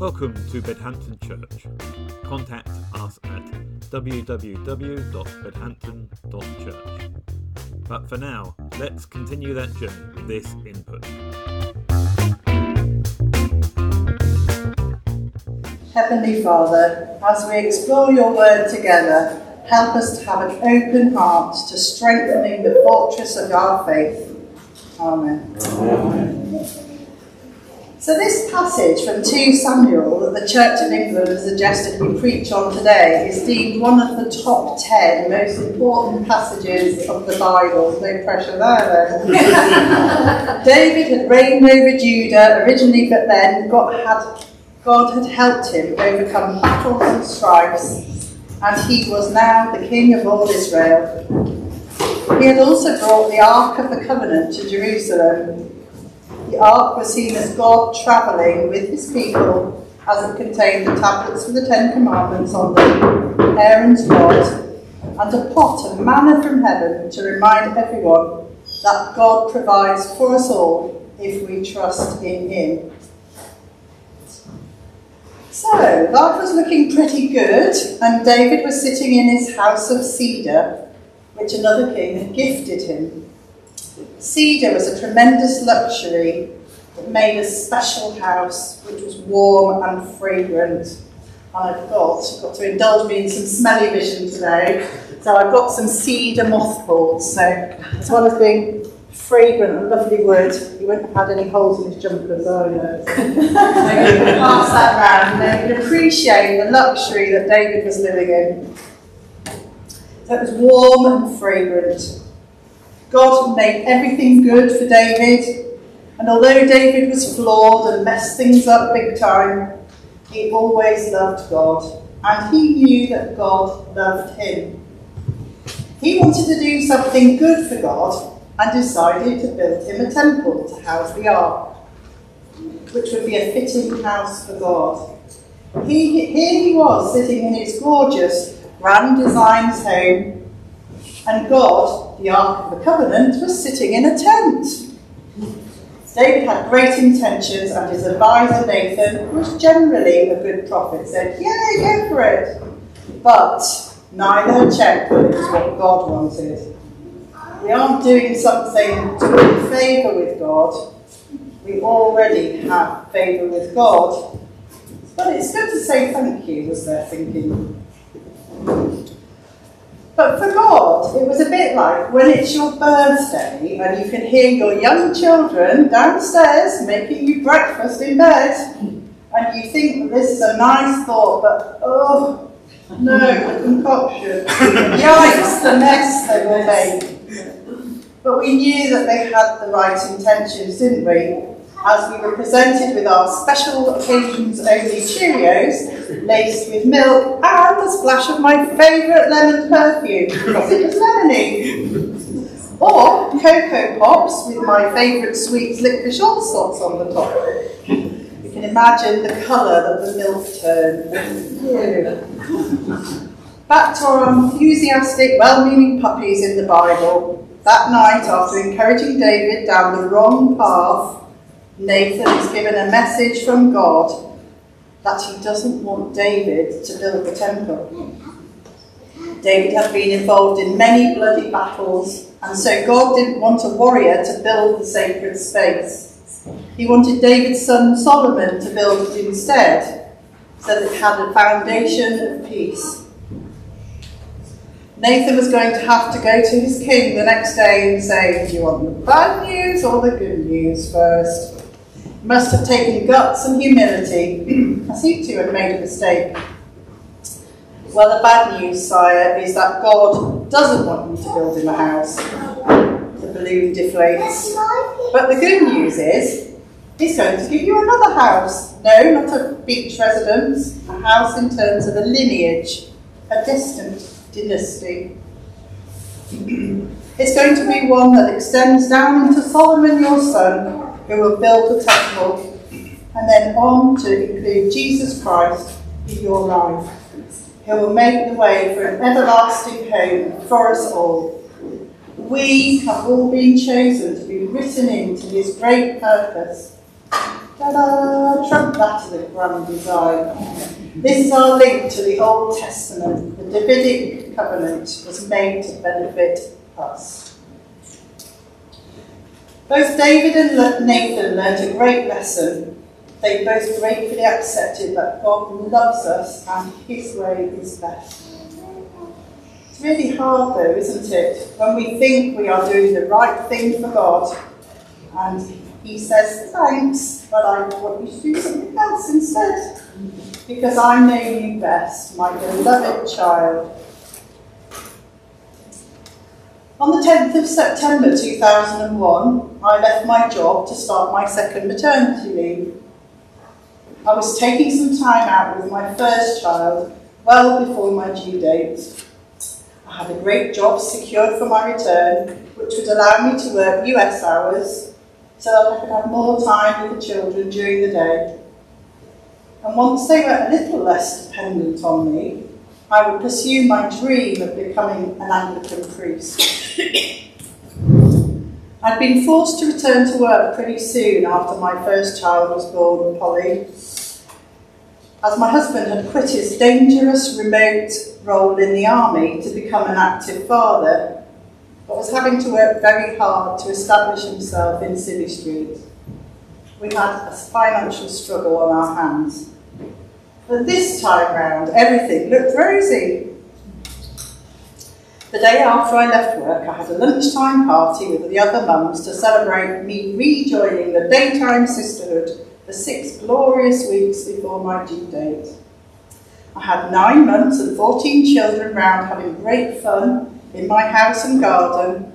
Welcome to Bedhampton Church. Contact us at www.bedhampton.church. But for now, let's continue that journey with this input. Heavenly Father, as we explore your word together, help us to have an open heart to strengthening the fortress of our faith. Amen. Amen. So this passage from 2 Samuel that the Church of England has suggested we preach on today is deemed one of the top 10 most important passages of the Bible. No pressure there then. David had reigned over Judah originally, but then God had helped him overcome battles and strifes, and he was now the king of all Israel. He had also brought the Ark of the Covenant to Jerusalem. The Ark was seen as God travelling with his people, as it contained the tablets with the 10 Commandments on them, Aaron's rod, and a pot of manna from heaven to remind everyone that God provides for us all if we trust in him. So, life was looking pretty good, and David was sitting in his house of cedar, which another king had gifted him. Cedar was a tremendous luxury that made a special house which was warm and fragrant. And I've got to indulge me in some smelly vision today. So I've got some cedar mothballs. So as well as being fragrant and lovely wood, he wouldn't have had any holes in his jumpers either. So you can pass that round and they could appreciate the luxury that David was living in. So it was warm and fragrant. God made everything good for David, and although David was flawed and messed things up big time, he always loved God, and he knew that God loved him. He wanted to do something good for God and decided to build him a temple to house the Ark, which would be a fitting house for God. Here he was sitting in his gorgeous Grand Designs home, and God, the Ark of the Covenant, was sitting in a tent. David had great intentions, and his advisor Nathan, who was generally a good prophet, said, "Yay, go for it." But neither had checked that it was what God wanted. We aren't doing something to win favour with God. We already have favour with God. But it's good to say thank you, was their thinking. But for God, it was a bit like when it's your birthday and you can hear your young children downstairs making you breakfast in bed, and you think this is a nice thought, but oh no, the concoction. Yikes, the mess they will make. But we knew that they had the right intentions, didn't we? As we were presented with our special occasions only Cheerios, laced with milk, and a splash of my favourite lemon perfume, because it was lemony. Or Cocoa Pops with my favourite sweet licorice allsorts on the top. You can imagine the colour that the milk turned. Back to our enthusiastic, well-meaning puppies in the Bible. That night, after encouraging David down the wrong path, Nathan is given a message from God that he doesn't want David to build the temple. David had been involved in many bloody battles, and so God didn't want a warrior to build the sacred space. He wanted David's son Solomon to build it instead, so that it had a foundation of peace. Nathan was going to have to go to his king the next day and say, "Do you want the bad news or the good news first?" He must have taken guts and humility, as he too had made a mistake. Well, the bad news, sire, is that God doesn't want you to build him a house. The balloon deflates. But the good news is, he's going to give you another house. No, not a beach residence, a house in terms of a lineage, a distant dynasty. It's going to be one that extends down into Solomon your son, who will build the temple, and then on to include Jesus Christ in your life, who will make the way for an everlasting home for us all. We have all been chosen to be written into his great purpose. Ta-da! Trump that as a grand design. This is our link to the Old Testament. The Davidic covenant was made to benefit us. Both David and Nathan learned a great lesson. They both gratefully accepted that God loves us and his way is best. It's really hard though, isn't it? When we think we are doing the right thing for God and he says, thanks, but I want you to do something else instead. Because I know you best, my beloved child. On the 10th of September 2001, I left my job to start my second maternity leave. I was taking some time out with my first child well before my due date. I had a great job secured for my return, which would allow me to work US hours so that I could have more time with the children during the day. And once they were a little less dependent on me, I would pursue my dream of becoming an Anglican priest. I'd been forced to return to work pretty soon after my first child was born, Polly, as my husband had quit his dangerous remote role in the army to become an active father, but was having to work very hard to establish himself in Civvy Street. We had a financial struggle on our hands. But this time round, everything looked rosy. The day after I left work, I had a lunchtime party with the other mums to celebrate me rejoining the daytime sisterhood for 6 glorious weeks before my due date. I had 9 months and 14 children round having great fun in my house and garden.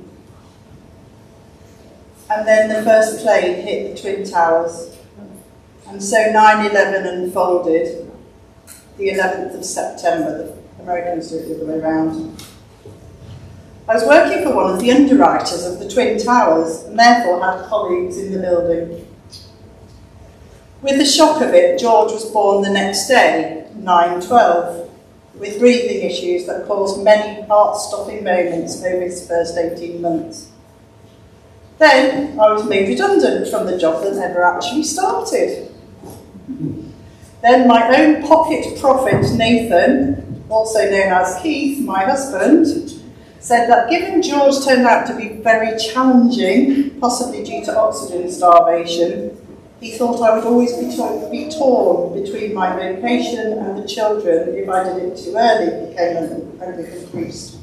And then the first plane hit the Twin Towers. And so 9/11 unfolded. The 11th of September, the Americans do it the other way around. I was working for one of the underwriters of the Twin Towers and therefore had colleagues in the building. With the shock of it, George was born the next day, 9/12, with breathing issues that caused many heart-stopping moments over his first 18 months. Then I was made redundant from the job that never actually started. Then my own pocket prophet, Nathan, also known as Keith, my husband, said that given George turned out to be very challenging, possibly due to oxygen starvation, he thought I would always be torn between my vocation and the children if I did it too early, became an Anglican priest.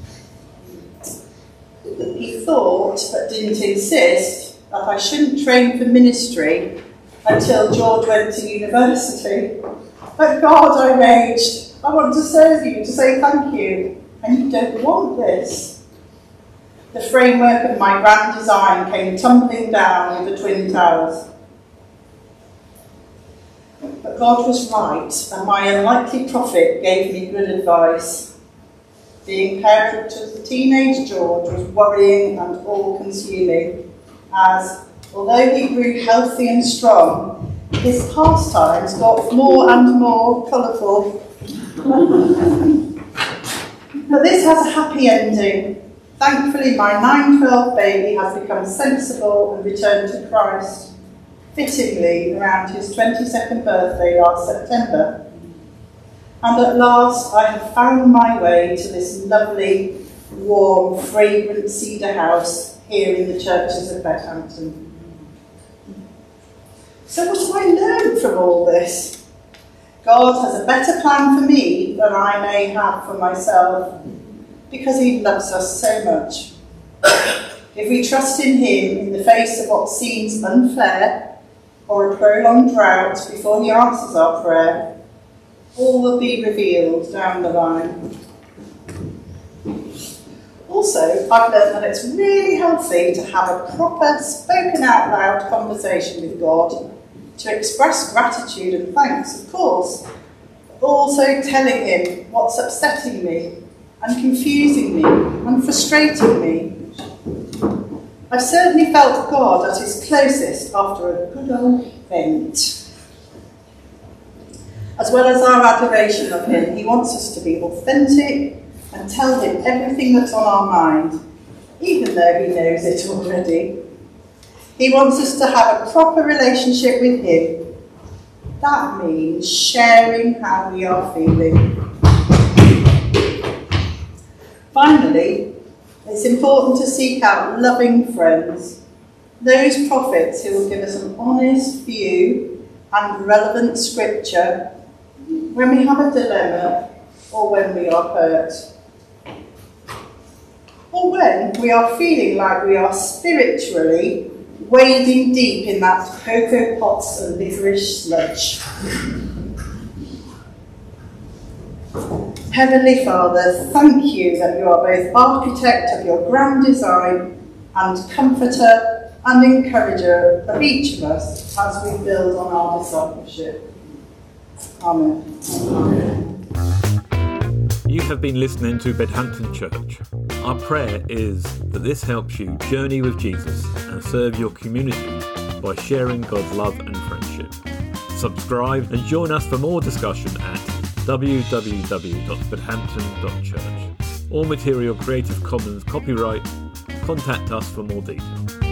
He thought, but didn't insist, that I shouldn't train for ministry until George went to university. But God, I raged, I want to serve you, to say thank you, and you don't want this. The framework of my grand design came tumbling down with the Twin Towers. But God was right, and my unlikely prophet gave me good advice. Being parent to the teenage George was worrying and all-consuming, as, although he grew healthy and strong, his pastimes got more and more colourful. But this has a happy ending. Thankfully, my 9/12 baby has become sensible and returned to Christ, fittingly around his 22nd birthday last September. And at last, I have found my way to this lovely, warm, fragrant cedar house here in the churches of Bethampton. So what have I learned from all this? God has a better plan for me than I may have for myself, because he loves us so much. If we trust in him in the face of what seems unfair or a prolonged drought before he answers our prayer, all will be revealed down the line. Also, I've learned that it's really healthy to have a proper, spoken out loud conversation with God, to express gratitude and thanks, of course, but also telling him what's upsetting me and confusing me and frustrating me. I've certainly felt God at his closest after a good old vent. As well as our adoration of him, he wants us to be authentic and tell him everything that's on our mind, even though he knows it already. He wants us to have a proper relationship with him That means sharing how we are feeling. Finally, it's important to seek out loving friends, those prophets who will give us an honest view and relevant scripture when we have a dilemma or when we are hurt. Or when we are feeling like we are spiritually wading deep in that cocoa pots and licorice sludge. Heavenly Father, thank you that you are both architect of your grand design and comforter and encourager of each of us as we build on our discipleship. Amen. Amen. You have been listening to Bedhampton Church. Our prayer is that this helps you journey with Jesus and serve your community by sharing God's love and friendship. Subscribe and join us for more discussion at www.bedhampton.church. All material Creative Commons copyright. Contact us for more details.